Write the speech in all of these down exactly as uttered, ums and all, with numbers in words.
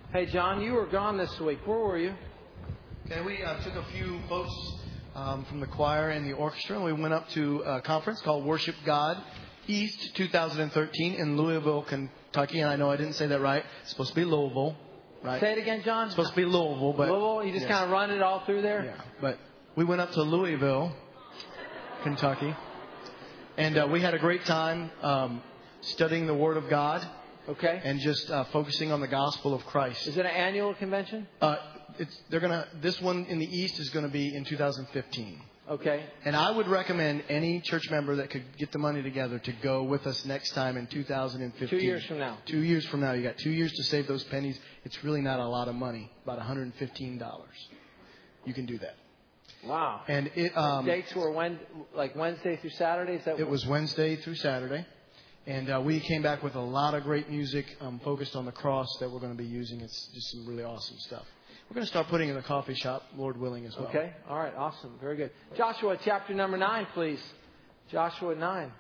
Hey, John, you were gone this week. Where were you? Okay, we uh, took a few folks um, from the choir and the orchestra, and we went up to a conference called Worship God East twenty thirteen in Louisville, Kentucky. And I know I didn't say that right. It's supposed to be Louisville, right? Say it again, John. It's supposed to be Louisville, but Louisville. You just yes. kind of run it all through there. Yeah, but we went up to Louisville, Kentucky, and uh, we had a great time um, studying the Word of God. Okay. And just uh, focusing on the gospel of Christ. Is it an annual convention? Uh, it's they're gonna. This one in the East is going to be in two thousand fifteen. Okay. And I would recommend any church member that could get the money together to go with us next time in two thousand fifteen. Two years from now. Two years from now, you got two years to save those pennies. It's really not a lot of money, about one hundred fifteen dollars. You can do that. Wow. And it um, dates were when, like Wednesday through Saturday. Is that it was Wednesday through Saturday. And uh, we came back with a lot of great music um, focused on the cross that we're going to be using. It's just some really awesome stuff. We're going to start putting in the coffee shop, Lord willing, as well. Okay. All right. Awesome. Very good. Joshua chapter number nine, please. Joshua nine.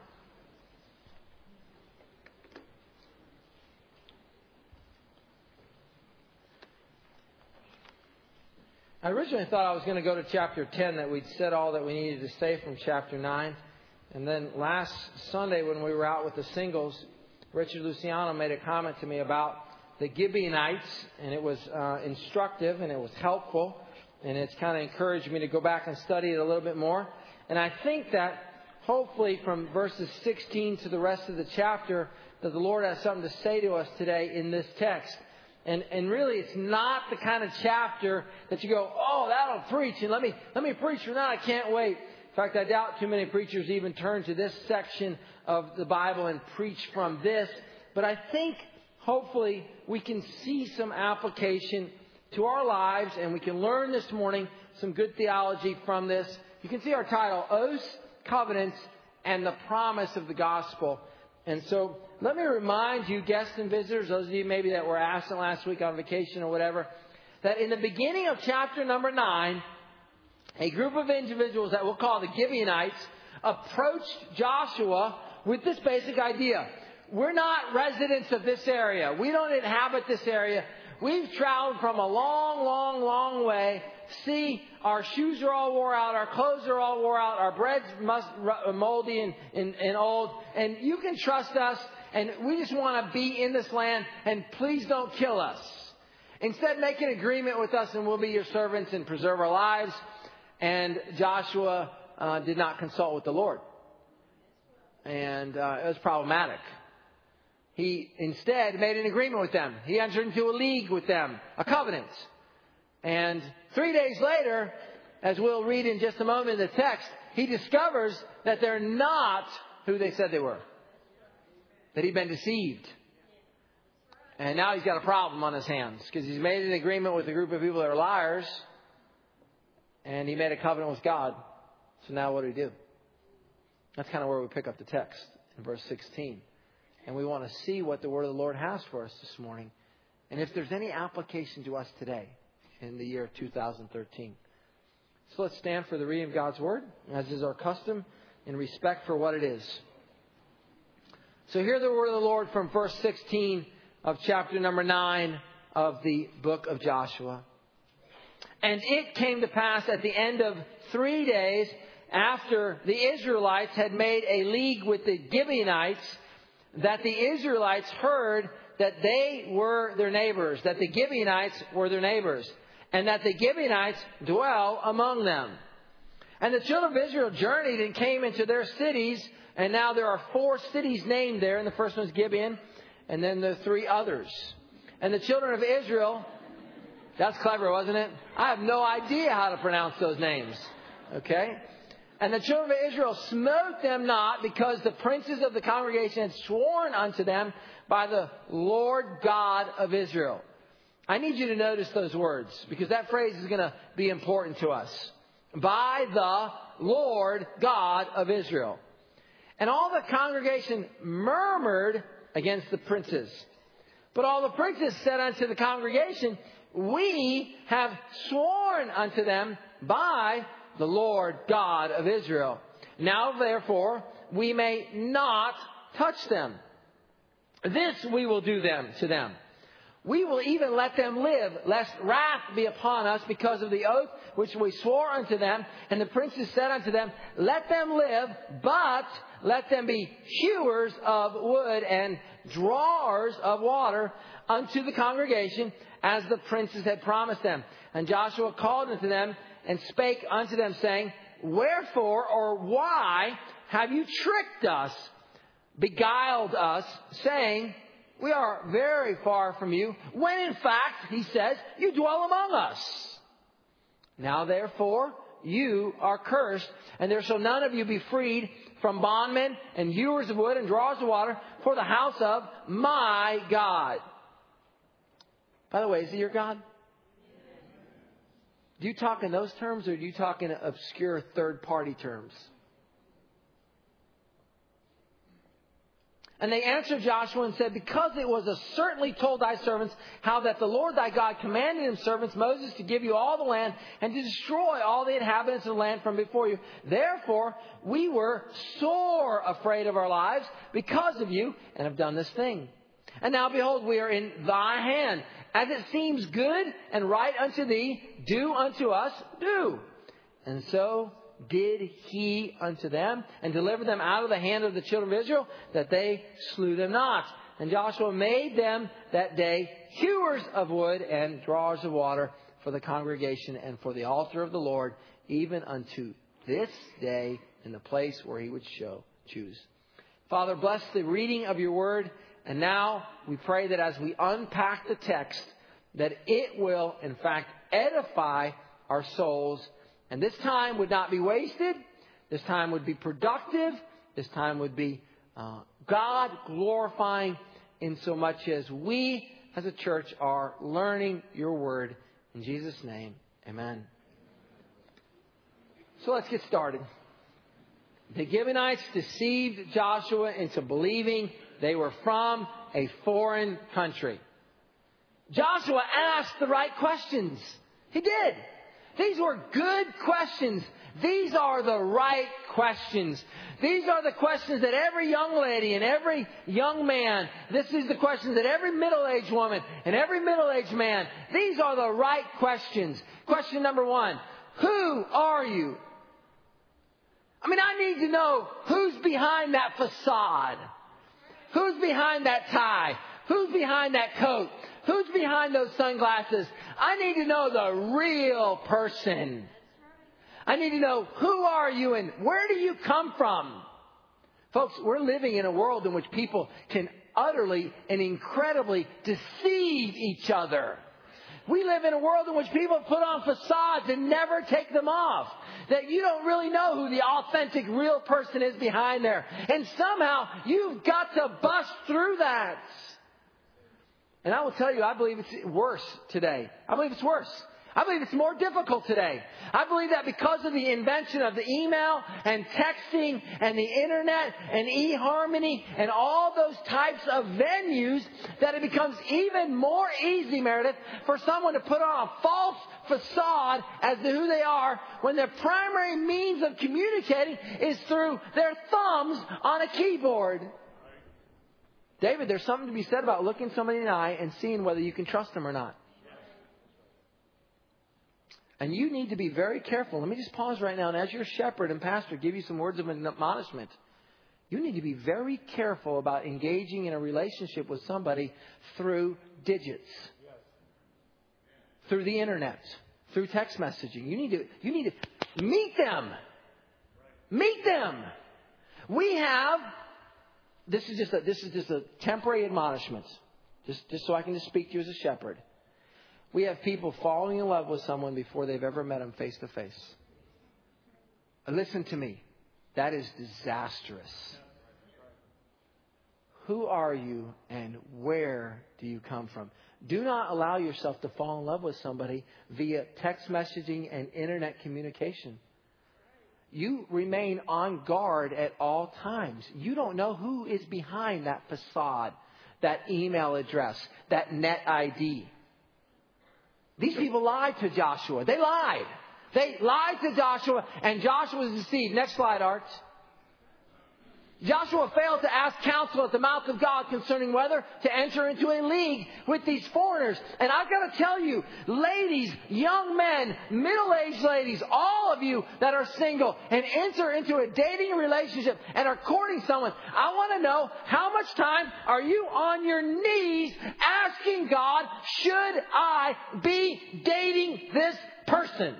I originally thought I was going to go to chapter ten, that we'd said all that we needed to say from chapter nine. And then last Sunday when we were out with the singles, Richard Luciano made a comment to me about the Gibeonites, and it was uh, instructive and it was helpful, and it's kind of encouraged me to go back and study it a little bit more. And I think that hopefully from verses sixteen to the rest of the chapter that the Lord has something to say to us today in this text. And and really it's not the kind of chapter that you go, oh, that'll preach, and let me let me preach from that. I can't wait. In fact, I doubt too many preachers even turn to this section of the Bible and preach from this. But I think, hopefully, we can see some application to our lives, and we can learn this morning some good theology from this. You can see our title, Oaths, Covenants, and the Promise of the Gospel. And so, let me remind you, guests and visitors, those of you maybe that were absent last week on vacation or whatever, that in the beginning of chapter number nine, a group of individuals that we'll call the Gibeonites approached Joshua with this basic idea. We're not residents of this area. We don't inhabit this area. We've traveled from a long, long, long way. See, our shoes are all wore out. Our clothes are all wore out. Our bread's must, moldy and, and, and old. And you can trust us. And we just want to be in this land. And please don't kill us. Instead, make an agreement with us and we'll be your servants and preserve our lives. And Joshua uh, did not consult with the Lord. And uh, it was problematic. He instead made an agreement with them. He entered into a league with them, a covenant. And three days later, as we'll read in just a moment in the text, he discovers that they're not who they said they were. That he'd been deceived. And now he's got a problem on his hands because he's made an agreement with a group of people that are liars. And he made a covenant with God. So now what do we do? That's kind of where we pick up the text in verse sixteen. And we want to see what the word of the Lord has for us this morning. And if there's any application to us today in the year two thousand thirteen. So let's stand for the reading of God's word, as is our custom, in respect for what it is. So hear the word of the Lord from verse sixteen of chapter number nine of the book of Joshua. And it came to pass at the end of three days, after the Israelites had made a league with the Gibeonites, that the Israelites heard that they were their neighbors, that the Gibeonites were their neighbors, and that the Gibeonites dwell among them. And the children of Israel journeyed and came into their cities, and now there are four cities named there, and the first one is Gibeon, and then the three others. And the children of Israel... That's clever, wasn't it? I have no idea how to pronounce those names. Okay? And the children of Israel smote them not, because the princes of the congregation had sworn unto them by the Lord God of Israel. I need you to notice those words, because that phrase is going to be important to us. By the Lord God of Israel. And all the congregation murmured against the princes. But all the princes said unto the congregation, we have sworn unto them by the Lord God of Israel. Now, therefore, we may not touch them. This we will do them to them. We will even let them live, lest wrath be upon us because of the oath which we swore unto them. And the princes said unto them, let them live, but let them be hewers of wood and drawers of water unto the congregation, as the princes had promised them. And Joshua called unto them and spake unto them, saying, wherefore or why have you tricked us, beguiled us, saying, we are very far from you, when in fact, he says, you dwell among us. Now therefore, you are cursed, and there shall none of you be freed from bondmen and hewers of wood and drawers of water for the house of my God. By the way, is he your God? Do you talk in those terms, or do you talk in obscure third-party terms? And they answered Joshua and said, because it was certainly told thy servants how that the Lord thy God commanded his servants Moses to give you all the land and to destroy all the inhabitants of the land from before you. Therefore, we were sore afraid of our lives because of you, and have done this thing. And now behold, we are in thy hand. As it seems good and right unto thee, do unto us, do. And so did he unto them, and delivered them out of the hand of the children of Israel, that they slew them not. And Joshua made them that day hewers of wood and drawers of water for the congregation and for the altar of the Lord, even unto this day, in the place where he would show choose. Father, bless the reading of your word. And now we pray that as we unpack the text, that it will, in fact, edify our souls. And this time would not be wasted. This time would be productive. This time would be uh, God glorifying, in so much as we as a church are learning your word. In Jesus' name, amen. So let's get started. The Gibeonites deceived Joshua into believing they were from a foreign country. Joshua asked the right questions. He did. These were good questions. These are the right questions. These are the questions that every young lady and every young man, this is the questions that every middle-aged woman and every middle-aged man, these are the right questions. Question number one, who are you? I mean, I need to know who's behind that facade. Who's behind that tie? Who's behind that coat? Who's behind those sunglasses? I need to know the real person. I need to know, who are you and where do you come from? Folks, we're living in a world in which people can utterly and incredibly deceive each other. We live in a world in which people put on facades and never take them off. That you don't really know who the authentic, real person is behind there. And somehow you've got to bust through that. And I will tell you, I believe it's worse today. I believe it's worse. I believe it's more difficult today. I believe that because of the invention of the email and texting and the internet and eHarmony and all those types of venues, that it becomes even more easy, Meredith, for someone to put on a false facade as to who they are when their primary means of communicating is through their thumbs on a keyboard. David, there's something to be said about looking somebody in the eye and seeing whether you can trust them or not. And you need to be very careful. Let me just pause right now. And as your shepherd and pastor give you some words of admonishment, you need to be very careful about engaging in a relationship with somebody through digits, through the internet, through text messaging. You need to, you need to meet them. Meet them. We have, this is just a, this is just a temporary admonishment, just, just so I can just speak to you as a shepherd. We have people falling in love with someone before they've ever met them face to face. Listen to me. That is disastrous. Who are you and where do you come from? Do not allow yourself to fall in love with somebody via text messaging and internet communication. You remain on guard at all times. You don't know who is behind that facade, that email address, that net I D. These people lied to Joshua. They lied. They lied to Joshua, and Joshua was deceived. Next slide, Art. Joshua failed to ask counsel at the mouth of God concerning whether to enter into a league with these foreigners. And I've got to tell you, ladies, young men, middle-aged ladies, all of you that are single and enter into a dating relationship and are courting someone, I want to know, how much time are you on your knees asking God, should I be dating this person?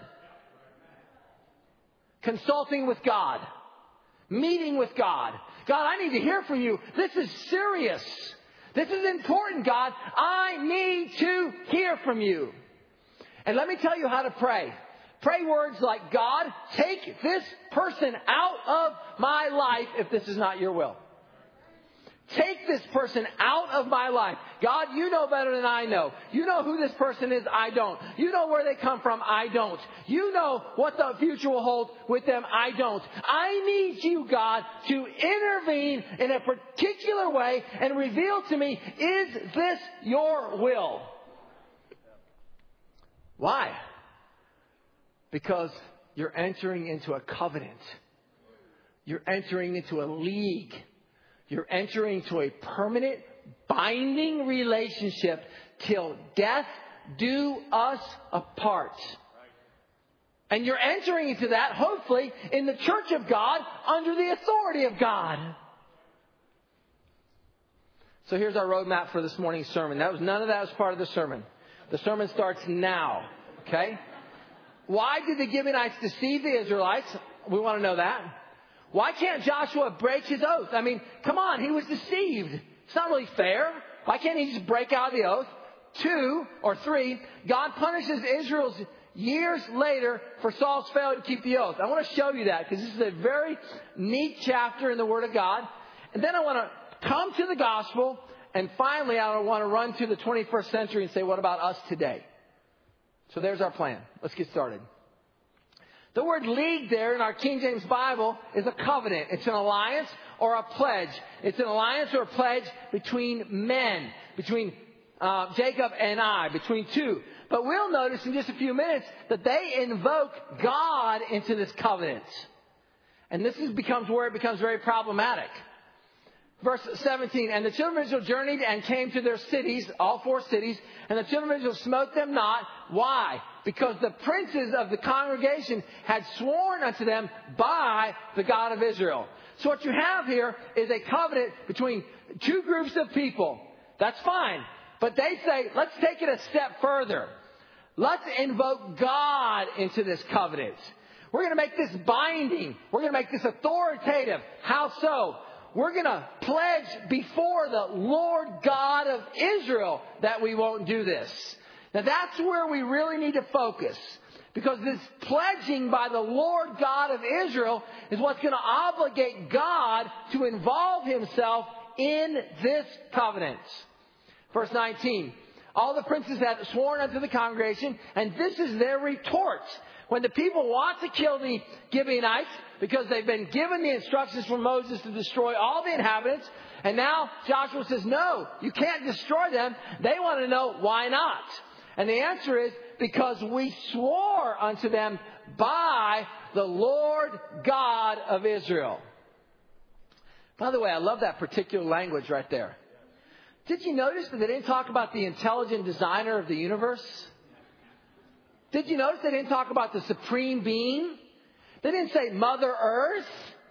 Consulting with God. Meeting with God. God, I need to hear from you. This is serious. This is important, God. I need to hear from you. And let me tell you how to pray. Pray words like, God, take this person out of my life if this is not your will. Take this person out of my life. God, you know better than I know. You know who this person is. I don't. You know where they come from. I don't. You know what the future will hold with them. I don't. I need you, God, to intervene in a particular way and reveal to me, is this your will? Why? Because you're entering into a covenant. You're entering into a league. You're entering into a permanent, binding relationship till death do us apart. And you're entering into that, hopefully, in the church of God, under the authority of God. So here's our roadmap for this morning's sermon. That was none of that was part of the sermon. The sermon starts now. Okay? Why did the Gibeonites deceive the Israelites? We want to know that. Why can't Joshua break his oath? I mean, come on, he was deceived. It's not really fair. Why can't he just break out of the oath? Two or three, God punishes Israel's years later for Saul's failure to keep the oath. I want to show you that because this is a very neat chapter in the Word of God. And then I want to come to the gospel. And finally, I want to run to the twenty-first century and say, what about us today? So there's our plan. Let's get started. The word league there in our King James Bible is a covenant. It's an alliance or a pledge. It's an alliance or a pledge between men, between uh, Jacob and I, between two. But we'll notice in just a few minutes that they invoke God into this covenant. And this is, becomes where it becomes very problematic. Verse seventeen, and the children of Israel journeyed and came to their cities, all four cities, and the children of Israel smote them not. Why? Because the princes of the congregation had sworn unto them by the God of Israel. So what you have here is a covenant between two groups of people. That's fine. But they say, let's take it a step further. Let's invoke God into this covenant. We're going to make this binding. We're going to make this authoritative. How so? We're going to pledge before the Lord God of Israel that we won't do this. Now that's where we really need to focus. Because this pledging by the Lord God of Israel is what's going to obligate God to involve himself in this covenant. Verse nineteen. All the princes had sworn unto the congregation, and this is their retort. When the people want to kill the Gibeonites, because they've been given the instructions from Moses to destroy all the inhabitants, and now Joshua says, no, you can't destroy them. They want to know, why not? And the answer is, because we swore unto them by the Lord God of Israel. By the way, I love that particular language right there. Did you notice that they didn't talk about the intelligent designer of the universe? Did you notice they didn't talk about the supreme being? They didn't say Mother Earth.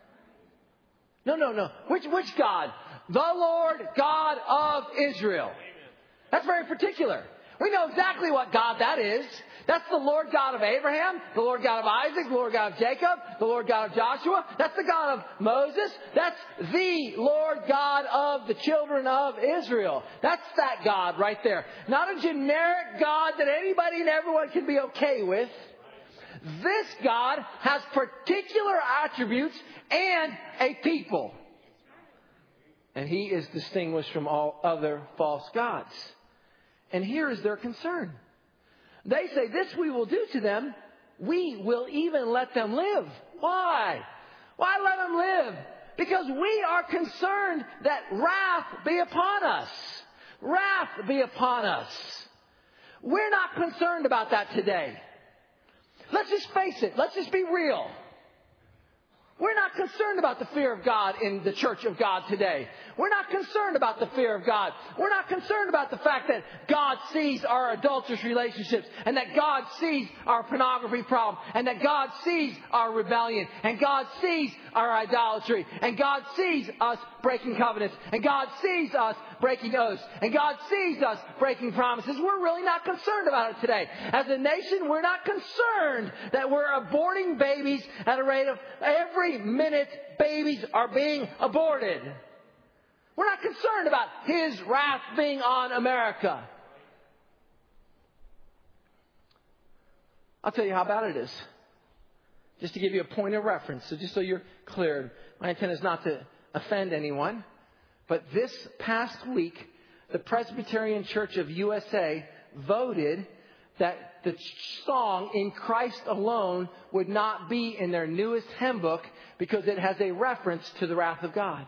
No, no, no. Which, which God? The Lord God of Israel. That's very particular. We know exactly what God that is. That's the Lord God of Abraham, the Lord God of Isaac, the Lord God of Jacob, the Lord God of Joshua. That's the God of Moses. That's the Lord God of the children of Israel. That's that God right there. Not a generic God that anybody and everyone can be okay with. This God has particular attributes and a people. And he is distinguished from all other false gods. And here is their concern. They say, this we will do to them. We will even let them live. Why? Why let them live? Because we are concerned that wrath be upon us. Wrath be upon us. We're not concerned about that today. Let's just face it. Let's just be real. We're not concerned about the fear of God in the church of God today. We're not concerned about the fear of God. We're not concerned about the fact that God sees our adulterous relationships and that God sees our pornography problem and that God sees our rebellion and God sees our idolatry and God sees us breaking covenants and God sees us breaking oaths and God sees us breaking promises. We're really not concerned about it today. As a nation, we're not concerned that we're aborting babies at a rate of every minute babies are being aborted. We're not concerned about His wrath being on America. I'll tell you how bad it is. Just to give you a point of reference, so just so you're clear, my intent is not to offend anyone, but this past week, the Presbyterian Church of U S A voted that the song In Christ Alone would not be in their newest hymn book because it has a reference to the wrath of God.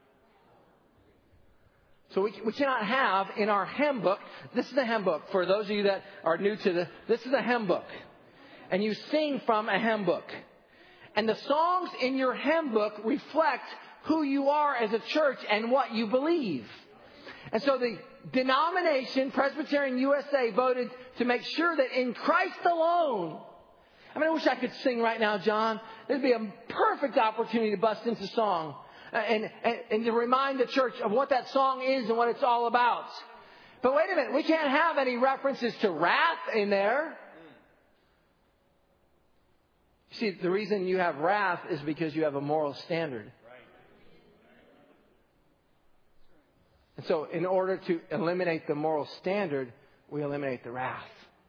So we, we cannot have in our hymn book, this is a hymn book. For those of you that are new to this, this is a hymn book. And you sing from a hymn book. And the songs in your hymn book reflect who you are as a church and what you believe. And so the denomination, Presbyterian U S A, voted to make sure that in Christ alone. I mean, I wish I could sing right now, John. It'd be a perfect opportunity to bust into song and, and, and to remind the church of what that song is and what it's all about. But wait a minute, we can't have any references to wrath in there. See, the reason you have wrath is because you have a moral standard. And so in order to eliminate the moral standard, we eliminate the wrath.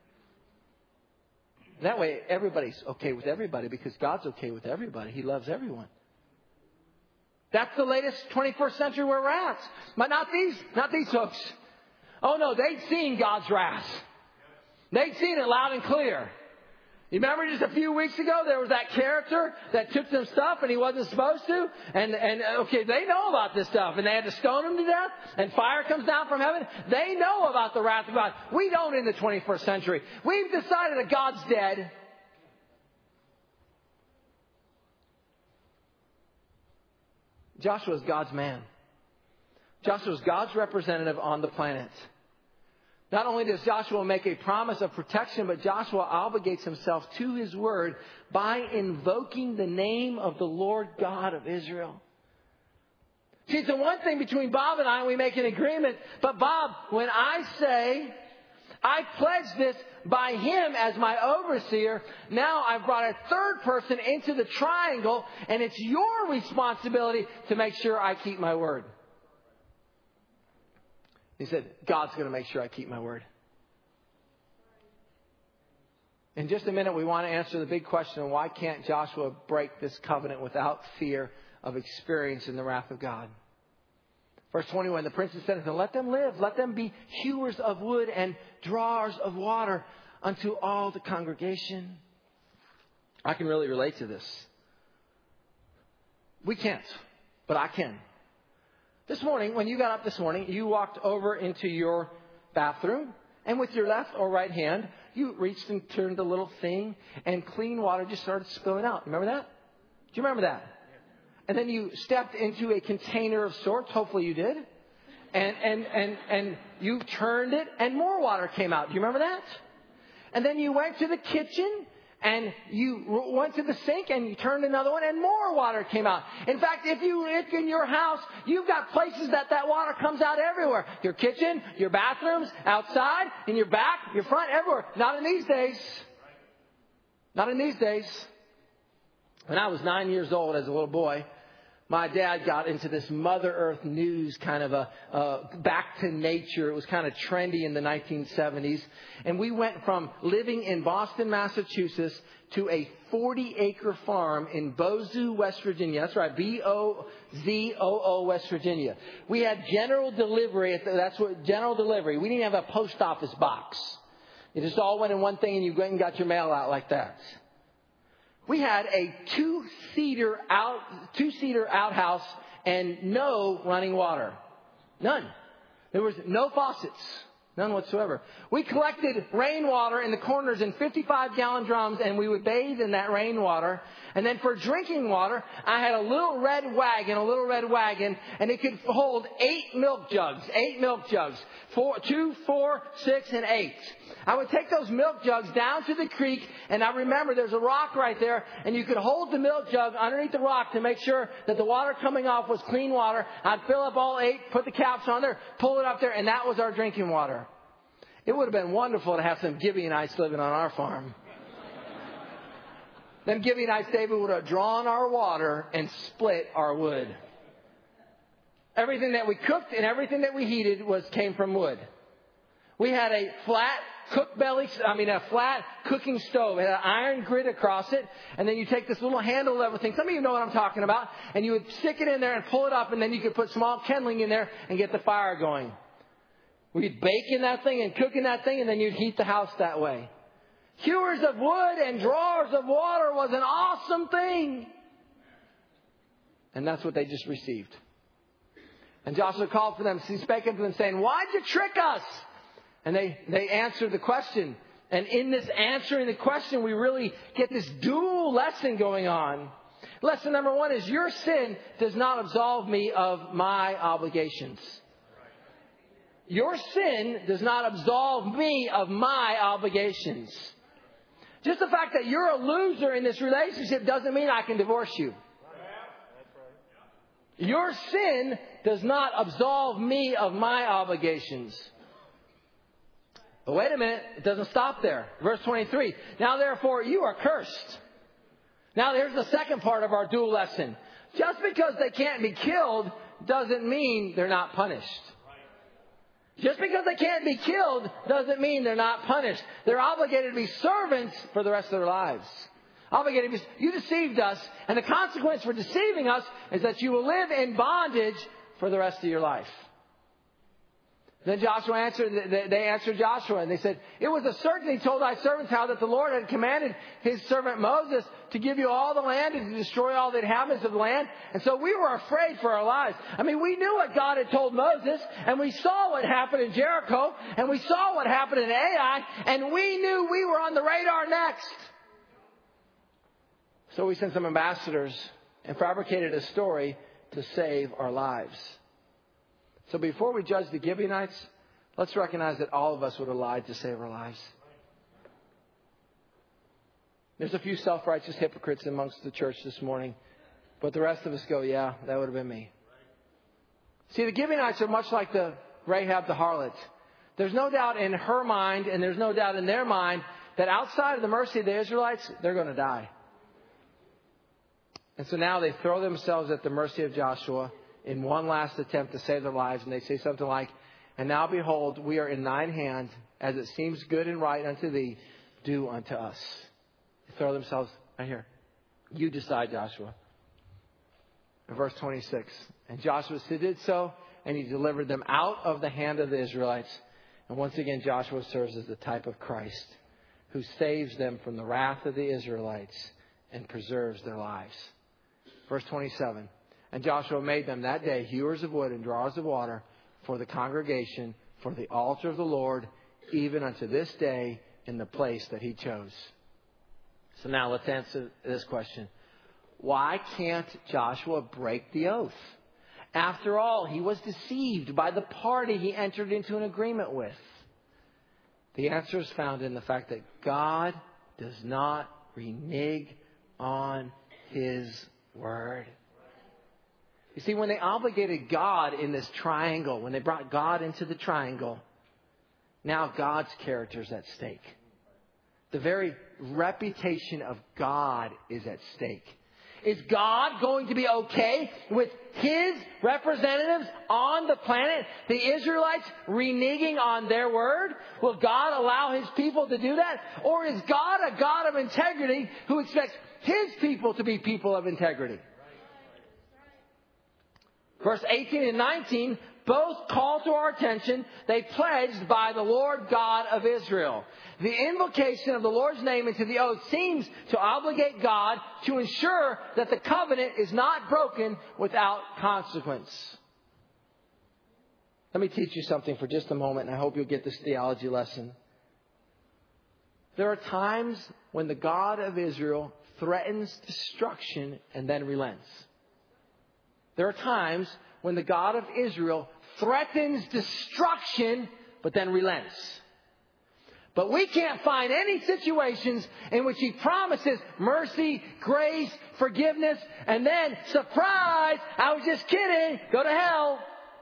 That way, everybody's okay with everybody because God's okay with everybody. He loves everyone. That's the latest twenty-first century where we're at. But not these, not these folks. Oh no, they'd seen God's wrath. They'd seen it loud and clear. You remember just a few weeks ago, there was that character that took some stuff and he wasn't supposed to. And, and okay, they know about this stuff. And they had to stone him to death. And fire comes down from heaven. They know about the wrath of God. We don't in the twenty-first century. We've decided that God's dead. Joshua is God's man. Joshua is God's representative on the planet. Not only does Joshua make a promise of protection, but Joshua obligates himself to his word by invoking the name of the Lord God of Israel. See, it's the one thing between Bob and I, we make an agreement. But Bob, when I say, I pledge this by him as my overseer, now I've brought a third person into the triangle, and it's your responsibility to make sure I keep my word. He said, God's going to make sure I keep my word. In just a minute, we want to answer the big question, why can't Joshua break this covenant without fear of experiencing the wrath of God? Verse twenty-one, the princes said to them, let them live. Let them be hewers of wood and drawers of water unto all the congregation. I can really relate to this. We can't, but I can. This morning, when you got up this morning, you walked over into your bathroom, and with your left or right hand, you reached and turned the little thing, and clean water just started spilling out. Remember that? Do you remember that? And then you stepped into a container of sorts. Hopefully you did. And, and, and, and you turned it, and more water came out. Do you remember that? And then you went to the kitchen, and you went to the sink and you turned another one and more water came out. In fact, if you look in your house, you've got places that that water comes out everywhere. Your kitchen, your bathrooms, outside, in your back, your front, everywhere. Not in these days. Not in these days. When I was nine years old as a little boy, my dad got into this Mother Earth news kind of a uh, back to nature. It was kind of trendy in the nineteen seventies. And we went from living in Boston, Massachusetts to a forty acre farm in Bozo, West Virginia. That's right, B O Z O O, West Virginia. We had general delivery. At the, that's what general delivery. We didn't have a post office box. It just all went in one thing and you went and got your mail out like that. We had a two-seater out, two-seater outhouse and no running water. None. There was no faucets. None whatsoever. We collected rainwater in the corners in fifty-five gallon drums, and we would bathe in that rainwater. And then for drinking water, I had a little red wagon, a little red wagon, and it could hold eight milk jugs, eight milk jugs, four, two, four, six, and eight. I would take those milk jugs down to the creek, and I remember there's a rock right there, and you could hold the milk jug underneath the rock to make sure that the water coming off was clean water. I'd fill up all eight, put the caps on there, pull it up there, and that was our drinking water. It would have been wonderful to have some Gibeonites living on our farm. Them Gibeonites, David, would have drawn our water and split our wood. Everything that we cooked and everything that we heated was came from wood. We had a flat cook belly, I mean a flat cooking stove. It had an iron grid across it. And then you take this little handle level thing. Some of you know what I'm talking about. And you would stick it in there and pull it up. And then you could put small kindling in there and get the fire going. We'd bake in that thing and cook in that thing. And then you'd heat the house that way. Hewers of wood and drawers of water was an awesome thing. And that's what they just received. And Joshua called for them. He spake unto them saying, why'd you trick us? And they, they answered the question. And in this answering the question, we really get this dual lesson going on. Lesson number one is your sin does not absolve me of my obligations. Your sin does not absolve me of my obligations. Just the fact that you're a loser in this relationship doesn't mean I can divorce you. Your sin does not absolve me of my obligations. But wait a minute, it doesn't stop there. Verse twenty-three. Now therefore you are cursed. Now there's the second part of our dual lesson. Just because they can't be killed doesn't mean they're not punished. Just because they can't be killed doesn't mean they're not punished. They're obligated to be servants for the rest of their lives. Obligated to be, you deceived us, and the consequence for deceiving us is that you will live in bondage for the rest of your life. Then Joshua answered, they answered Joshua, and they said, it was a certainty told thy servants how that the Lord had commanded his servant Moses to give you all the land and to destroy all the inhabitants of the land. And so we were afraid for our lives. I mean, we knew what God had told Moses, and we saw what happened in Jericho, and we saw what happened in Ai, and we knew we were on the radar next. So we sent some ambassadors and fabricated a story to save our lives. So before we judge the Gibeonites, let's recognize that all of us would have lied to save our lives. There's a few self-righteous hypocrites amongst the church this morning, but the rest of us go, yeah, that would have been me. See, the Gibeonites are much like the Rahab the harlot. There's no doubt in her mind, and there's no doubt in their mind, that outside of the mercy of the Israelites, they're going to die. And so now they throw themselves at the mercy of Joshua in one last attempt to save their lives. And they say something like, and now behold, we are in thine hand, as it seems good and right unto thee, do unto us. They throw themselves right here. You decide, Joshua. In verse twenty-six. And Joshua did so, and he delivered them out of the hand of the Israelites. And once again, Joshua serves as the type of Christ, who saves them from the wrath of the Israelites and preserves their lives. Verse twenty-seven. And Joshua made them that day hewers of wood and drawers of water for the congregation, for the altar of the Lord, even unto this day in the place that he chose. So now let's answer this question. Why can't Joshua break the oath? After all, he was deceived by the party he entered into an agreement with. The answer is found in the fact that God does not renege on his word. You see, when they obligated God in this triangle, when they brought God into the triangle, now God's character is at stake. The very reputation of God is at stake. Is God going to be okay with his representatives on the planet, the Israelites, reneging on their word? Will God allow his people to do that? Or is God a God of integrity who expects his people to be people of integrity? Verse eighteen and nineteen both call to our attention. They pledged by the Lord God of Israel. The invocation of the Lord's name into the oath seems to obligate God to ensure that the covenant is not broken without consequence. Let me teach you something for just a moment, and I hope you'll get this theology lesson. There are times when the God of Israel threatens destruction and then relents. There are times when the God of Israel threatens destruction but then relents. But we can't find any situations in which He promises mercy, grace, forgiveness, and then, surprise, I was just kidding, go to hell.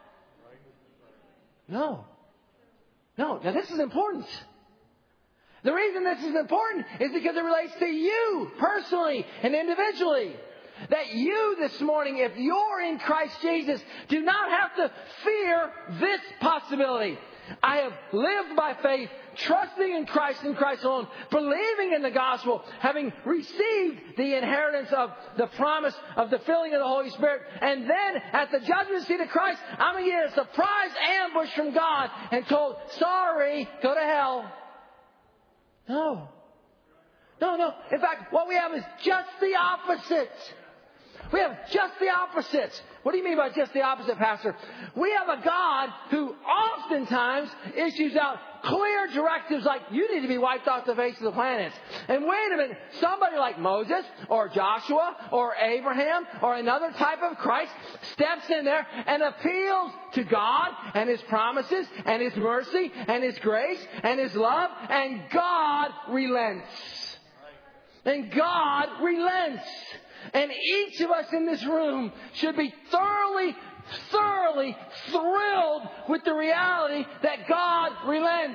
No. No. Now this is important. The reason this is important is because it relates to you personally and individually. That you this morning, if you're in Christ Jesus, do not have to fear this possibility. I have lived by faith, trusting in Christ and Christ alone, believing in the gospel, having received the inheritance of the promise of the filling of the Holy Spirit. And then at the judgment seat of Christ, I'm going to get a surprise ambush from God and told, sorry, go to hell. No. No, no. In fact, what we have is just the opposite. We have just the opposite. What do you mean by just the opposite, Pastor? We have a God who oftentimes issues out clear directives like, you need to be wiped off the face of the planet. And wait a minute, somebody like Moses or Joshua or Abraham or another type of Christ steps in there and appeals to God and His promises and His mercy and His grace and His love, and God relents. And God relents. And each of us in this room should be thoroughly, thoroughly thrilled with the reality that God relents.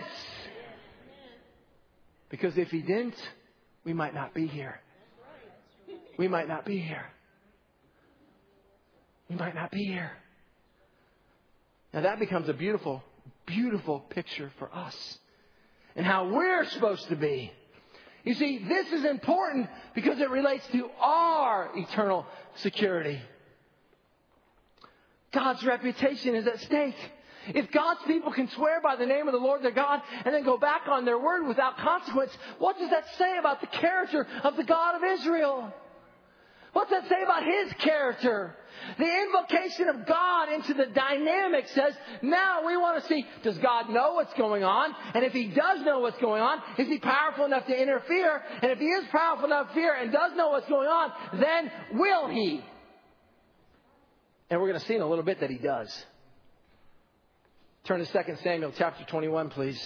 Because if He didn't, we might not be here. We might not be here. We might not be here. Now that becomes a beautiful, beautiful picture for us and how we're supposed to be. You see, this is important because it relates to our eternal security. God's reputation is at stake. If God's people can swear by the name of the Lord their God and then go back on their word without consequence, what does that say about the character of the God of Israel? What's that say about His character? The invocation of God into the dynamic says, now we want to see, does God know what's going on? And if He does know what's going on, is He powerful enough to interfere? And if He is powerful enough to interfere and does know what's going on, then will He? And we're going to see in a little bit that He does. Turn to Second Samuel chapter twenty-one, please.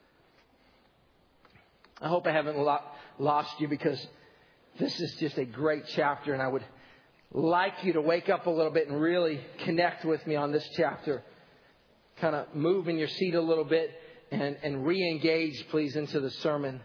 I hope I haven't lo- lost you because this is just a great chapter, and I would like you to wake up a little bit and really connect with me on this chapter. Kind of move in your seat a little bit and, and re-engage, please, into the sermon.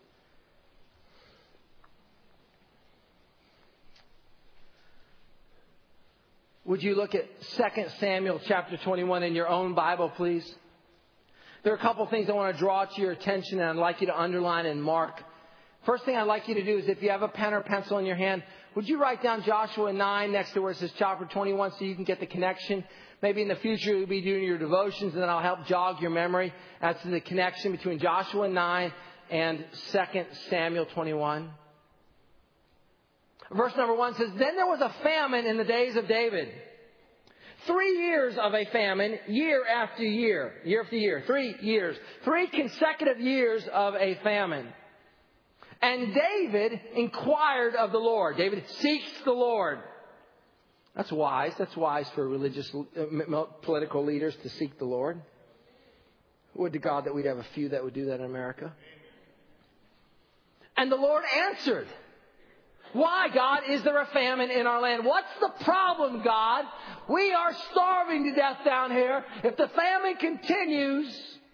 Would you look at Second Samuel chapter twenty-one in your own Bible, please? There are a couple things I want to draw to your attention, and I'd like you to underline and mark. First thing I'd like you to do is, if you have a pen or pencil in your hand, would you write down Joshua nine next to where it says chapter twenty-one so you can get the connection? Maybe in the future you'll be doing your devotions, and then I'll help jog your memory as to the connection between Joshua nine and Second Samuel twenty-one. Verse number one says, then there was a famine in the days of David. Three years of a famine, year after year, year after year, three years, three consecutive years of a famine. And David inquired of the Lord. David seeks the Lord. That's wise. That's wise for religious, uh, political leaders to seek the Lord. Would to God that we'd have a few that would do that in America. And the Lord answered. Why, God, is there a famine in our land? What's the problem, God? We are starving to death down here. If the famine continues...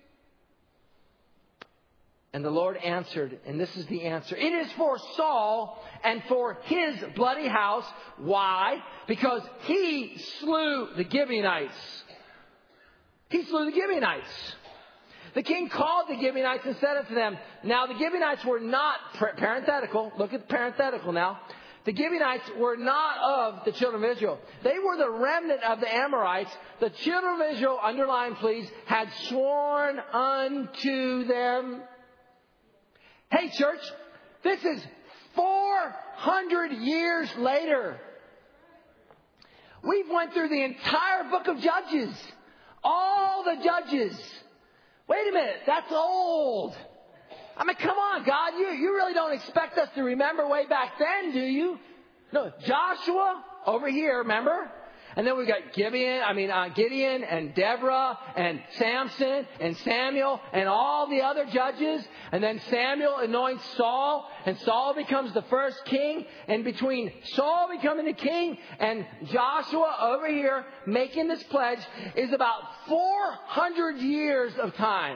And the Lord answered, and this is the answer. It is for Saul and for his bloody house. Why? Because he slew the Gibeonites. He slew the Gibeonites. The king called the Gibeonites and said unto them, now the Gibeonites were not, parenthetical, look at the parenthetical now. The Gibeonites were not of the children of Israel. They were the remnant of the Amorites. The children of Israel, underline please, had sworn unto them. Hey, church, this is four hundred years later. We've went through the entire book of Judges. All the judges. Wait a minute, that's old. I mean, come on, God, you, you really don't expect us to remember way back then, do you? No, Joshua over here, remember? And then we got Gideon, I mean, uh, Gideon and Deborah and Samson and Samuel and all the other judges. And then Samuel anoints Saul, and Saul becomes the first king. And between Saul becoming the king and Joshua over here making this pledge is about four hundred years of time.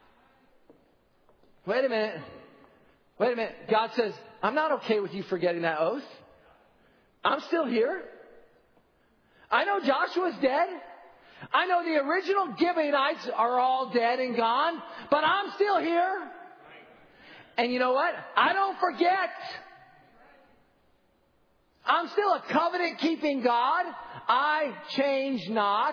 Wait a minute. Wait a minute. God says, I'm not okay with you forgetting that oath. I'm still here. I know Joshua's dead. I know the original Gibeonites are all dead and gone, but I'm still here. And you know what? I don't forget. I'm still a covenant-keeping God. I change not.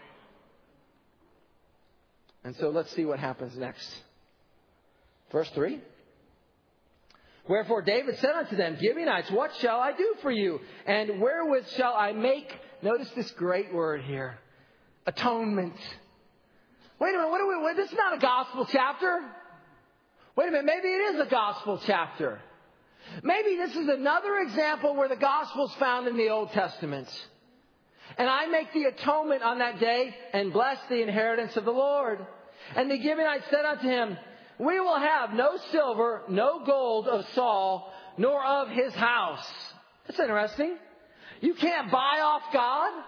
And so let's see what happens next. Verse three. Wherefore David said unto them, Gibeonites, what shall I do for you? And wherewith shall I make, notice this great word here, atonement. Wait a minute, what are we, wait, this is not a gospel chapter. Wait a minute, maybe it is a gospel chapter. Maybe this is another example where the gospel is found in the Old Testament. And I make the atonement on that day and bless the inheritance of the Lord. And the Gibeonites said unto him, we will have no silver, no gold of Saul, nor of his house. That's interesting. You can't buy off God.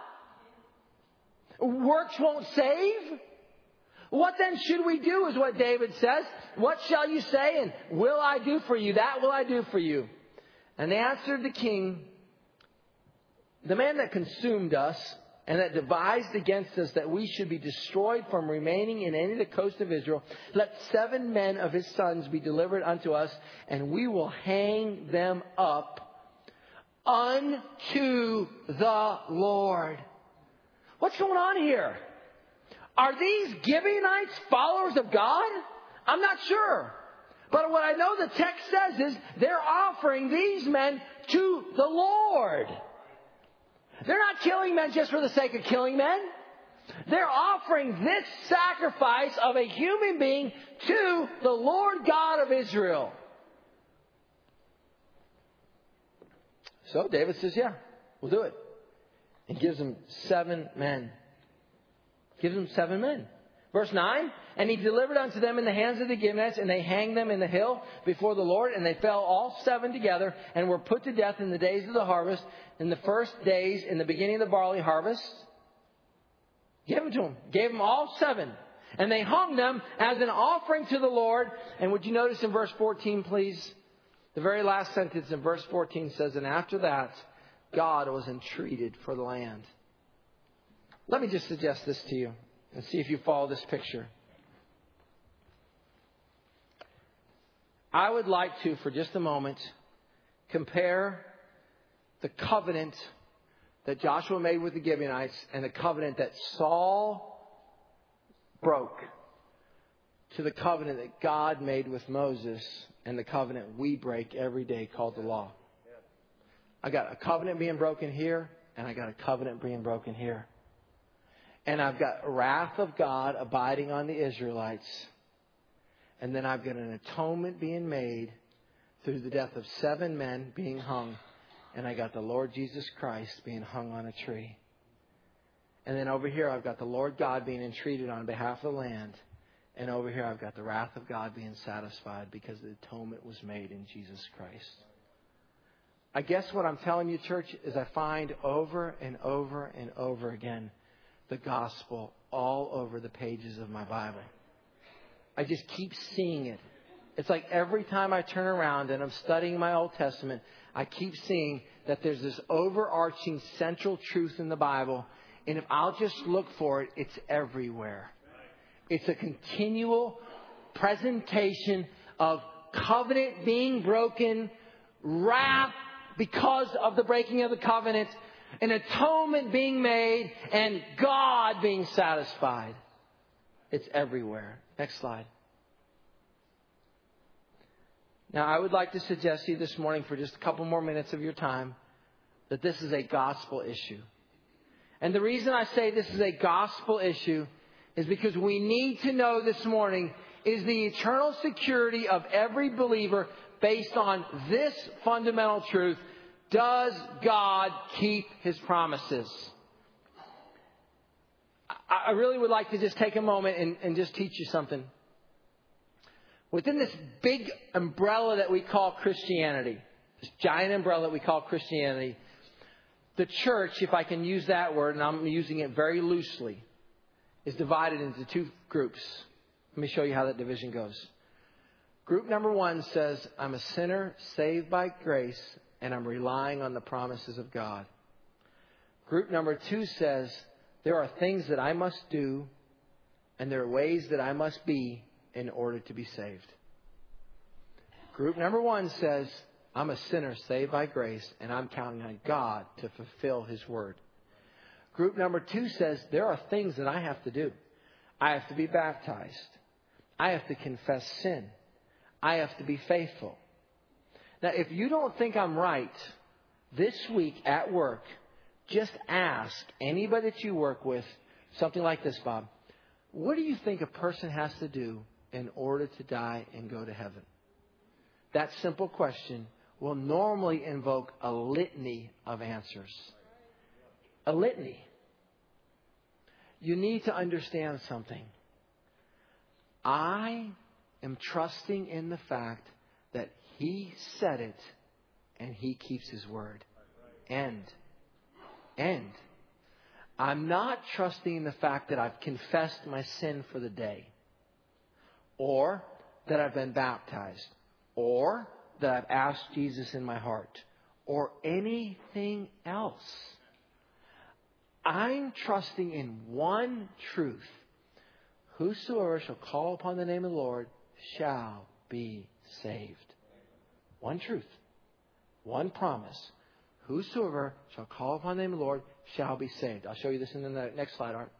Works won't save. What then should we do is what David says. What shall you say? And will I do for you? That will I do for you. And they answered the king, the man that consumed us and that devised against us that we should be destroyed from remaining in any of the coast of Israel, let seven men of his sons be delivered unto us, and we will hang them up unto the Lord. What's going on here? Are these Gibeonites followers of God? I'm not sure. But what I know the text says is they're offering these men to the Lord. They're not killing men just for the sake of killing men. They're offering this sacrifice of a human being to the Lord God of Israel. So David says, yeah, we'll do it. And gives them seven men. Gives them seven men. Verse nine, and he delivered unto them in the hands of the Gibeonites, and they hanged them in the hill before the Lord, and they fell all seven together, and were put to death in the days of the harvest, in the first days, in the beginning of the barley harvest. Give them to them. Gave them all seven. And they hung them as an offering to the Lord. And would you notice in verse fourteen, please? The very last sentence in verse fourteen says, and after that, God was entreated for the land. Let me just suggest this to you and see if you follow this picture. I would like to, for just a moment, compare the covenant that Joshua made with the Gibeonites and the covenant that Saul broke to the covenant that God made with Moses and the covenant we break every day called the law. I got a covenant being broken here, and I got a covenant being broken here. And I've got wrath of God abiding on the Israelites. And then I've got an atonement being made through the death of seven men being hung. And I got the Lord Jesus Christ being hung on a tree. And then over here I've got the Lord God being entreated on behalf of the land. And over here I've got the wrath of God being satisfied because the atonement was made in Jesus Christ. I guess what I'm telling you, church, is I find over and over and over again the gospel all over the pages of my Bible. I just keep seeing it. It's like every time I turn around and I'm studying my Old Testament, I keep seeing that there's this overarching central truth in the Bible. And if I'll just look for it, it's everywhere. It's a continual presentation of covenant being broken, wrath because of the breaking of the covenant, an atonement being made, and God being satisfied. It's everywhere. Next slide. Now, I would like to suggest to you this morning for just a couple more minutes of your time that this is a gospel issue. And the reason I say this is a gospel issue is because we need to know this morning is the eternal security of every believer based on this fundamental truth. Does God keep His promises? I really would like to just take a moment and, and just teach you something. Within this big umbrella that we call Christianity, this giant umbrella that we call Christianity, the church, if I can use that word, and I'm using it very loosely, is divided into two groups. Let me show you how that division goes. Group number one says, I'm a sinner saved by grace, and I'm relying on the promises of God. Group number two says, there are things that I must do, and there are ways that I must be in order to be saved. Group number one says, I'm a sinner saved by grace, and I'm counting on God to fulfill His word. Group number two says, there are things that I have to do. I have to be baptized. I have to confess sin. I have to be faithful. Now, if you don't think I'm right, this week at work, just ask anybody that you work with something like this, Bob. What do you think a person has to do in order to die and go to heaven? That simple question will normally invoke a litany of answers. A litany. You need to understand something. I am trusting in the fact that He said it and He keeps His word. End. End. I'm not trusting in the fact that I've confessed my sin for the day, or that I've been baptized, or that I've asked Jesus in my heart, or anything else. I'm trusting in one truth. Whosoever shall call upon the name of the Lord shall be saved. One truth. One promise. Whosoever shall call upon the name of the Lord shall be saved. I'll show you this in the next slide, Art.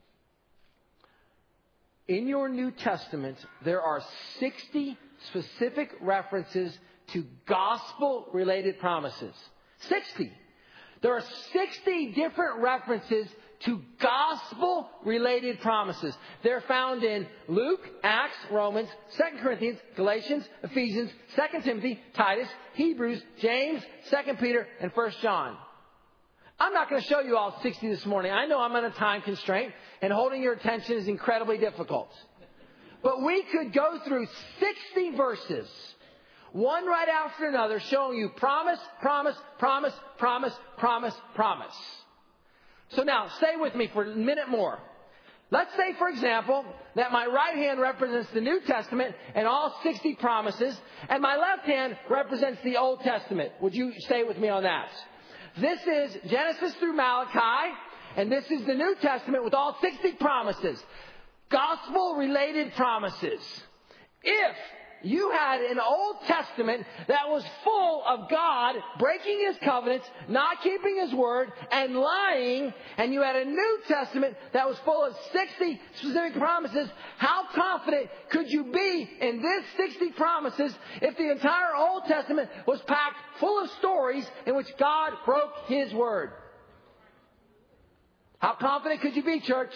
In your New Testament, there are sixty specific references to gospel-related promises. sixty. There are sixty different references to gospel-related promises. They're found in Luke, Acts, Romans, Second Corinthians, Galatians, Ephesians, Second Timothy, Titus, Hebrews, James, Second Peter, and First John. I'm not going to show you all sixty this morning. I know I'm on a time constraint, and holding your attention is incredibly difficult. But we could go through sixty verses, one right after another, showing you promise, promise, promise, promise, promise, promise. So now, stay with me for a minute more. Let's say, for example, that my right hand represents the New Testament and all sixty promises, and my left hand represents the Old Testament. Would you stay with me on that? This is Genesis through Malachi, and this is the New Testament with all sixty promises. Gospel-related promises. If you had an Old Testament that was full of God breaking His covenants, not keeping His word, and lying, and you had a New Testament that was full of sixty specific promises, how confident could you be in this sixty promises if the entire Old Testament was packed full of stories in which God broke His word? How confident could you be, church?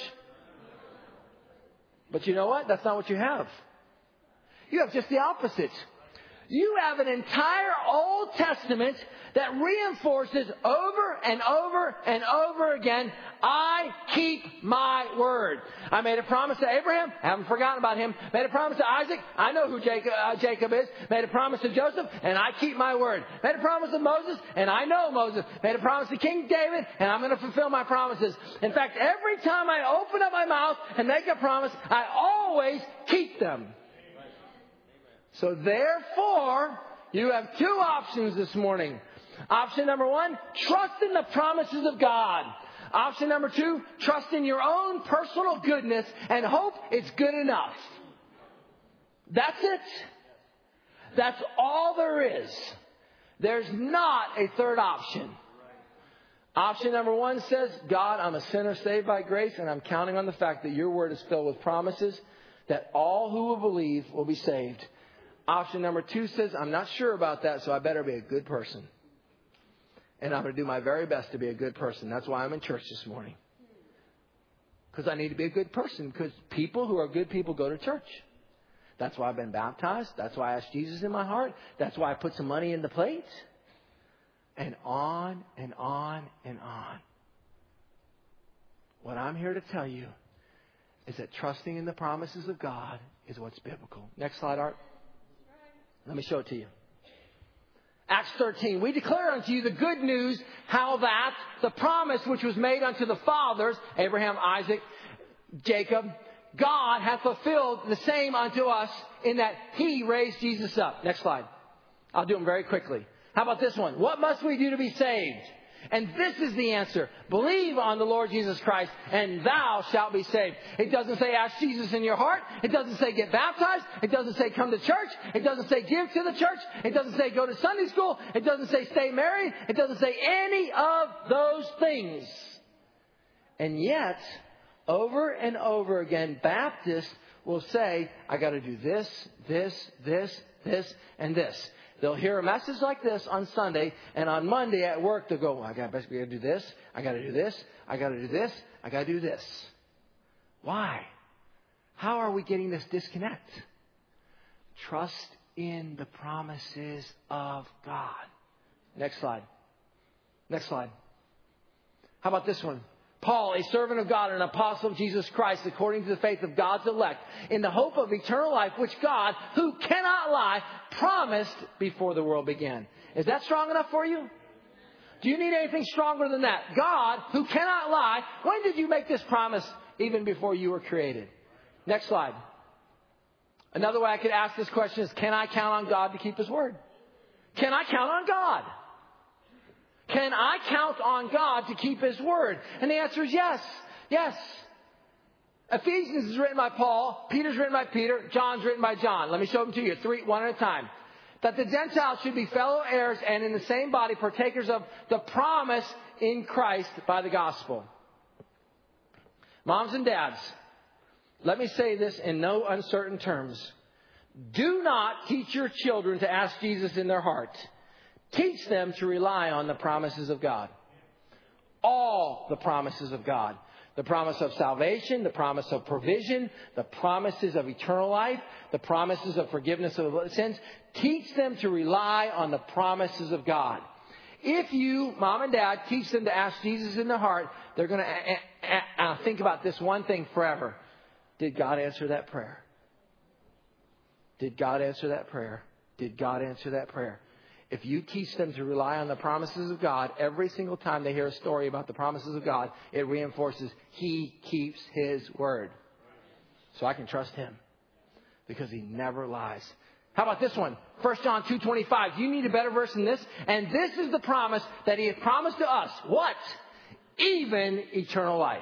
But you know what? That's not what you have. You have just the opposite. You have an entire Old Testament that reinforces over and over and over again, I keep my word. I made a promise to Abraham. I haven't forgotten about him. Made a promise to Isaac. I know who Jacob, uh, Jacob is. Made a promise to Joseph, and I keep my word. Made a promise to Moses, and I know Moses. Made a promise to King David, and I'm going to fulfill my promises. In fact, every time I open up my mouth and make a promise, I always keep them. So therefore, you have two options this morning. Option number one, trust in the promises of God. Option number two, trust in your own personal goodness and hope it's good enough. That's it. That's all there is. There's not a third option. Option number one says, God, I'm a sinner saved by grace, and I'm counting on the fact that your word is filled with promises that all who will believe will be saved. Option number two says, I'm not sure about that, so I better be a good person. And I'm going to do my very best to be a good person. That's why I'm in church this morning. Because I need to be a good person. Because people who are good people go to church. That's why I've been baptized. That's why I asked Jesus in my heart. That's why I put some money in the plate. And on and on and on. What I'm here to tell you is that trusting in the promises of God is what's biblical. Next slide, Art. Let me show it to you. Acts thirteen, we declare unto you the good news, how that the promise which was made unto the fathers, Abraham, Isaac, Jacob, God hath fulfilled the same unto us in that He raised Jesus up. Next slide. I'll do them very quickly. How about this one? What must we do to be saved? And this is the answer. Believe on the Lord Jesus Christ and thou shalt be saved. It doesn't say ask Jesus in your heart. It doesn't say get baptized. It doesn't say come to church. It doesn't say give to the church. It doesn't say go to Sunday school. It doesn't say stay married. It doesn't say any of those things. And yet, over and over again, Baptists will say, I got to do this, this, this, this, and this. They'll hear a message like this on Sunday, and on Monday at work, they'll go, I got to do this, I got to do this, I got to do this, I got to do this. Why? How are we getting this disconnect? Trust in the promises of God. Next slide. Next slide. How about this one? Paul, a servant of God and an apostle of Jesus Christ, according to the faith of God's elect, in the hope of eternal life, which God, who cannot lie, promised before the world began. Is that strong enough for you? Do you need anything stronger than that? God, who cannot lie, when did you make this promise even before you were created? Next slide. Another way I could ask this question is, can I count on God to keep His word? Can I count on God? Can I count on God to keep His word? And the answer is yes. Yes. Ephesians is written by Paul. Peter's written by Peter. John's written by John. Let me show them to you. Three, one at a time. That the Gentiles should be fellow heirs and in the same body partakers of the promise in Christ by the gospel. Moms and dads, let me say this in no uncertain terms. Do not teach your children to ask Jesus in their heart. Teach them to rely on the promises of God. All the promises of God. The promise of salvation, the promise of provision, the promises of eternal life, the promises of forgiveness of sins. Teach them to rely on the promises of God. If you, mom and dad, teach them to ask Jesus in their heart, they're going to uh, think about this one thing forever. Did God answer that prayer? Did God answer that prayer? Did God answer that prayer? If you teach them to rely on the promises of God, every single time they hear a story about the promises of God, it reinforces He keeps His word. So I can trust Him because He never lies. How about this one? First John two twenty-five. You need a better verse than this. And this is the promise that He has promised to us. What? Even eternal life.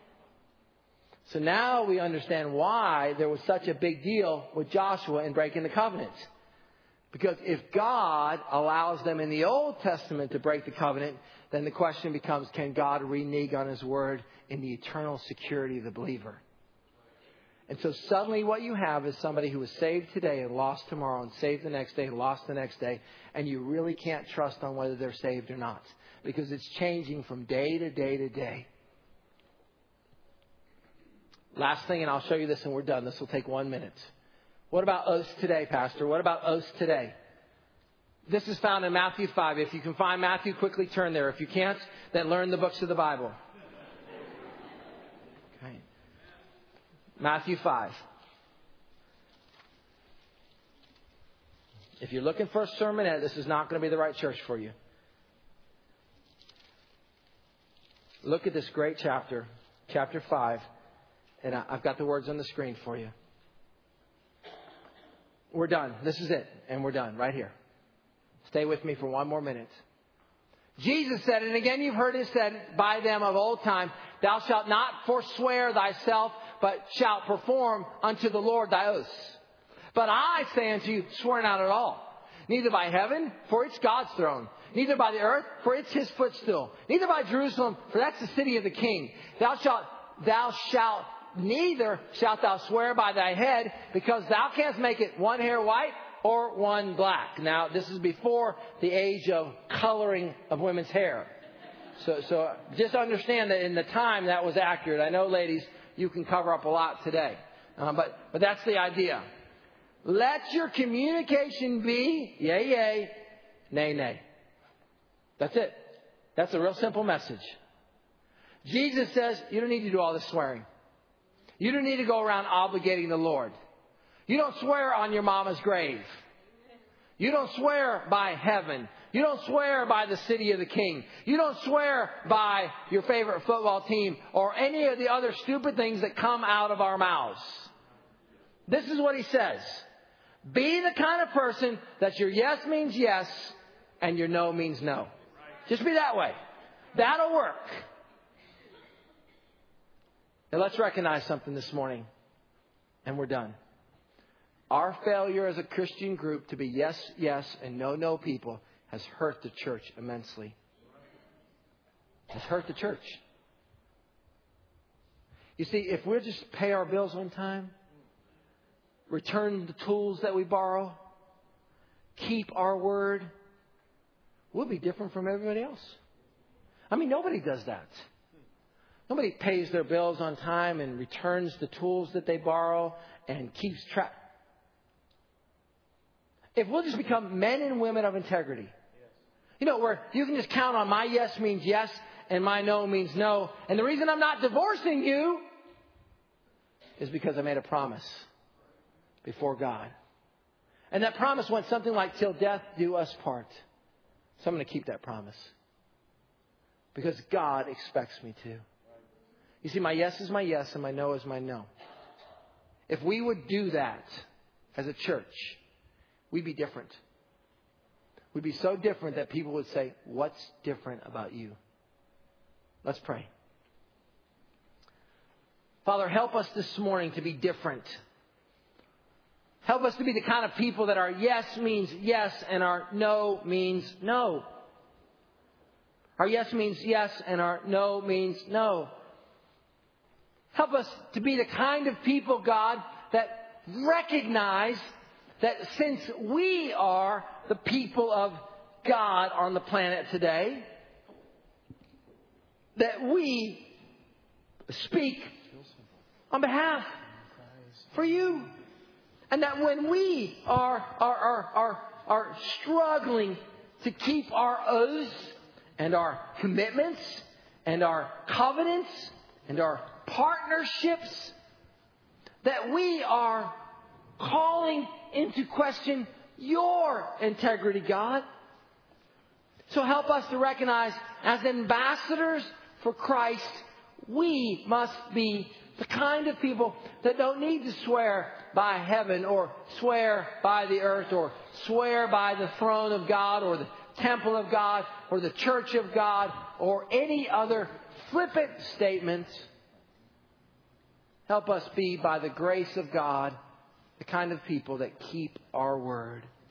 So now we understand why there was such a big deal with Joshua in breaking the covenant. Because if God allows them in the Old Testament to break the covenant, then the question becomes, can God renege on His word in the eternal security of the believer? And so suddenly what you have is somebody who is saved today and lost tomorrow and saved the next day and lost the next day. And you really can't trust on whether they're saved or not. Because it's changing from day to day to day. Last thing, and I'll show you this and we're done. This will take one minute. What about oaths today, Pastor? What about oaths today? This is found in Matthew five. If you can find Matthew, quickly turn there. If you can't, then learn the books of the Bible. Okay. Matthew five. If you're looking for a sermonette, this is not going to be the right church for you. Look at this great chapter, chapter five. And I've got the words on the screen for you. We're done. This is it. And we're done right here. Stay with me for one more minute. Jesus said, and again you've heard it said by them of old time, thou shalt not forswear thyself, but shalt perform unto the Lord thy oaths. But I say unto you, swear not at all. Neither by heaven, for it's God's throne. Neither by the earth, for it's His footstool. Neither by Jerusalem, for that's the city of the King. Thou shalt, thou shalt Neither shalt thou swear by thy head, because thou canst make it one hair white or one black. Now, this is before the age of coloring of women's hair. So, so just understand that in the time that was accurate. I know, ladies, you can cover up a lot today. Uh, but, but that's the idea. Let your communication be yay, yay, nay, nay. That's it. That's a real simple message. Jesus says you don't need to do all this swearing. You don't need to go around obligating the Lord. You don't swear on your mama's grave. You don't swear by heaven. You don't swear by the city of the king. You don't swear by your favorite football team or any of the other stupid things that come out of our mouths. This is what he says. Be the kind of person that your yes means yes and your no means no. Just be that way. That'll work. Now let's recognize something this morning. And we're done. Our failure as a Christian group to be yes, yes, and no, no people has hurt the church immensely. Has hurt the church. You see, if we'll just pay our bills on time, return the tools that we borrow, keep our word, we'll be different from everybody else. I mean, nobody does that. Nobody pays their bills on time and returns the tools that they borrow and keeps track. If we'll just become men and women of integrity, you know, where you can just count on my yes means yes and my no means no. And the reason I'm not divorcing you is because I made a promise before God. And that promise went something like, till death do us part. So I'm going to keep that promise. Because God expects me to. You see, my yes is my yes and my no is my no. If we would do that as a church, we'd be different. We'd be so different that people would say, what's different about you? Let's pray. Father, help us this morning to be different. Help us to be the kind of people that our yes means yes and our no means no. Our yes means yes and our no means no. Help us to be the kind of people, God, that recognize that since we are the people of God on the planet today, that we speak on behalf for you. And that when we are, are, are, are, are struggling to keep our oaths and our commitments and our covenants and our partnerships, that we are calling into question your integrity, God. So help us to recognize, as ambassadors for Christ, we must be the kind of people that don't need to swear by heaven or swear by the earth or swear by the throne of God or the temple of God or the church of God or any other flippant statements. Help us be, by the grace of God, the kind of people that keep our word.